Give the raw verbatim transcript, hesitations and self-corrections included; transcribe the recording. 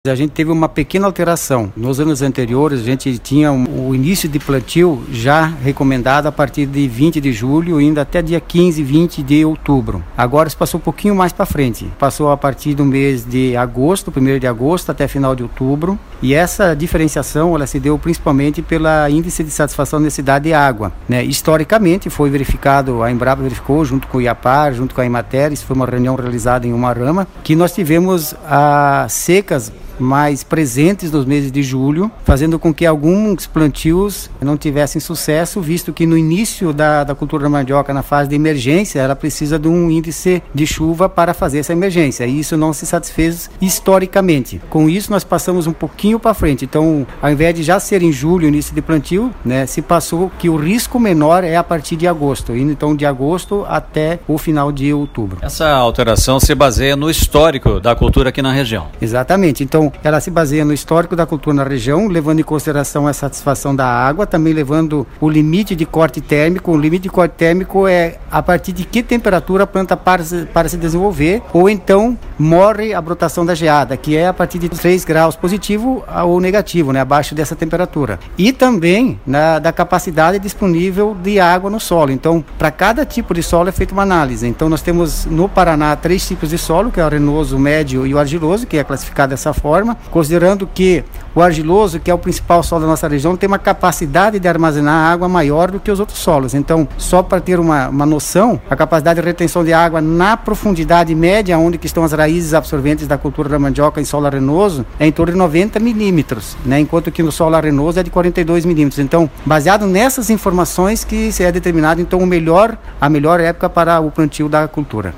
A gente teve uma pequena alteração. Nos anos anteriores, a gente tinha um, o início de plantio já recomendado a partir de vinte de julho, indo até dia quinze, vinte de outubro. Agora se passou um pouquinho mais para frente. Passou a partir do mês de agosto, primeiro de agosto até final de outubro. E essa diferenciação ela se deu principalmente pela índice de satisfação da necessidade de água, né? Historicamente foi verificado, a Embrapa verificou junto com o IAPAR, junto com a Emater, isso foi uma reunião realizada em Umuarama, que nós tivemos a secas mais presentes nos meses de julho, fazendo com que alguns plantios não tivessem sucesso, visto que no início da, da cultura da mandioca, na fase de emergência, ela precisa de um índice de chuva para fazer essa emergência, e isso não se satisfez historicamente. Com isso, nós passamos um pouquinho para frente. Então, ao invés de já ser em julho, início de plantio, né, se passou que o risco menor é a partir de agosto, indo então de agosto até o final de outubro. Essa alteração se baseia no histórico da cultura aqui na região. Exatamente. Então, ela se baseia no histórico da cultura na região, levando em consideração a satisfação da água, também levando o limite de corte térmico. O limite de corte térmico é a partir de que temperatura a planta para, para se desenvolver, ou então morre a brotação da geada, que é a partir de três graus positivo ou negativo, né, abaixo dessa temperatura. E também na, da capacidade disponível de água no solo. Então, para cada tipo de solo é feita uma análise. Então, nós temos no Paraná três tipos de solo, que é o arenoso, o médio e o argiloso, que é classificado dessa forma, considerando que o argiloso, que é o principal solo da nossa região, tem uma capacidade de armazenar água maior do que os outros solos. Então, só para ter uma, uma noção, a capacidade de retenção de água na profundidade média, onde que estão as raízes absorventes da cultura da mandioca em solo arenoso, é em torno de noventa milímetros, né? Enquanto que no solo arenoso é de quarenta e dois milímetros. Então, baseado nessas informações que se é determinado então o melhor, a melhor época para o plantio da cultura.